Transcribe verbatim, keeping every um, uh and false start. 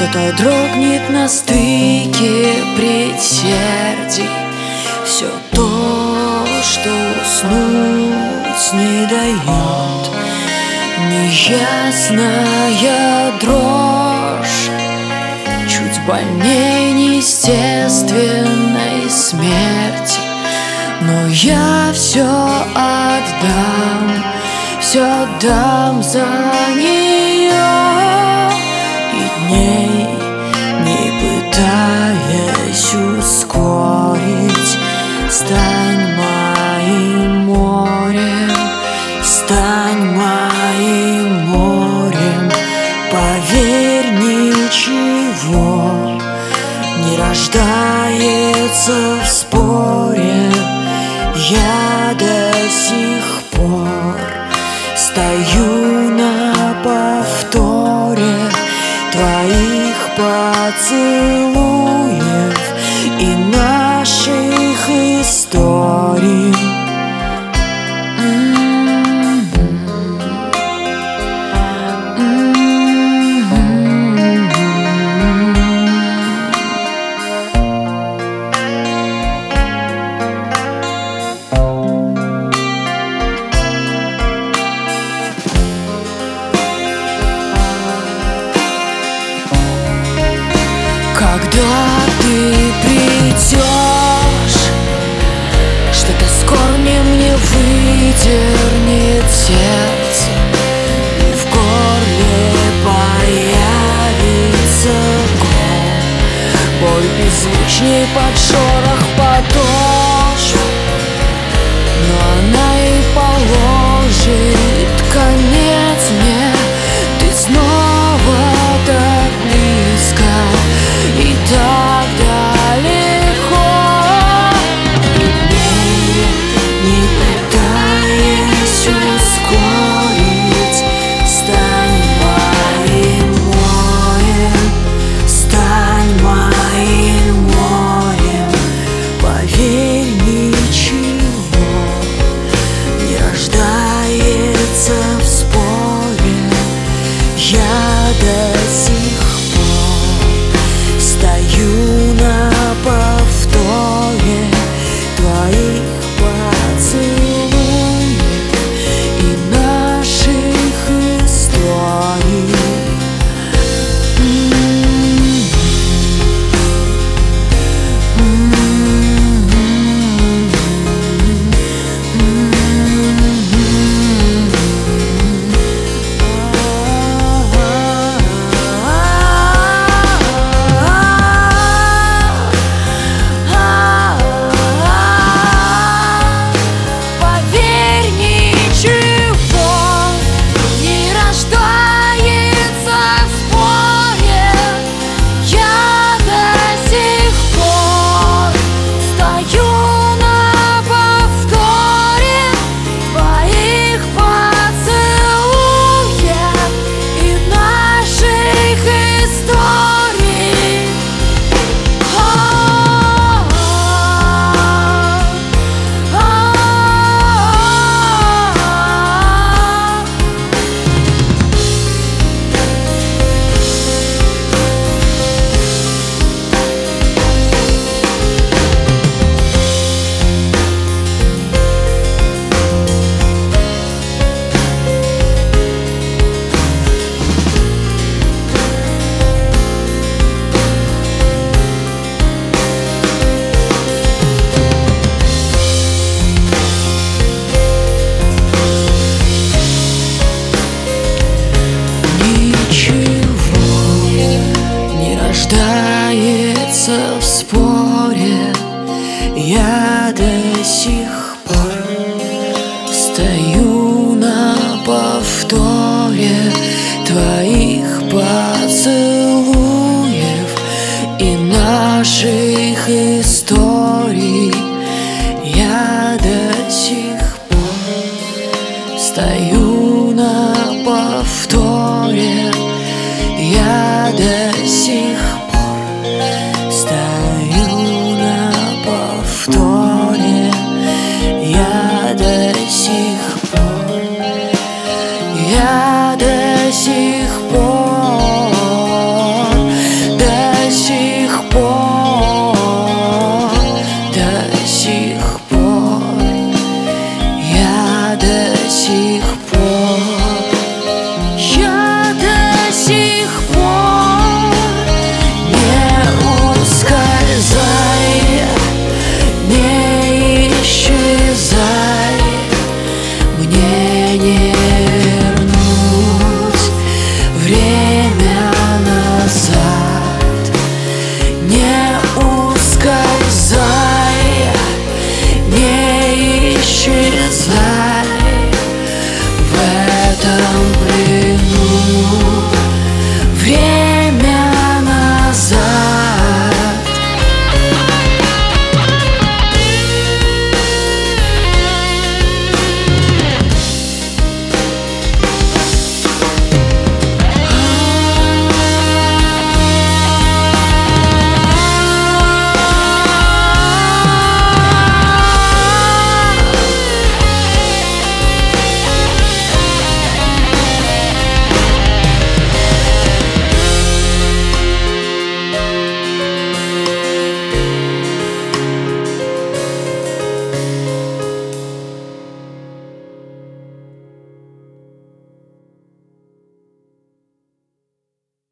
Что-то дрогнет на стыке предсердий. Все то, что уснуть не дает. Неясная дрожь, чуть больнее неестественной смерти. Но я все отдам, все отдам за нее. И дней, не пытаясь ускорить, стань моим морем, стань моим морем. Поверь, ничего не рождается в споре. Я до сих пор стою на повторе твоих поцелуев и наших историй. Когда ты придешь, что-то с корнем мне выдернет сердце, и в горле появится гол. Боль беззвучней под шорох подошв, но она и положит конец мне. Ты снова так близко и так далеко. И дней, не пытаясь ускорить, стань моим морем, стань моим морем. Поверь, ничего не рождается в споре. Я до сих стою на повторе твоих поцелуев и наших историй. Рождается в споре. Я до сих пор стою на повторе твоих поцелуев и наших историй. Я до сих пор стою на повторе. Я до сих пор стою на повторе. Я до сих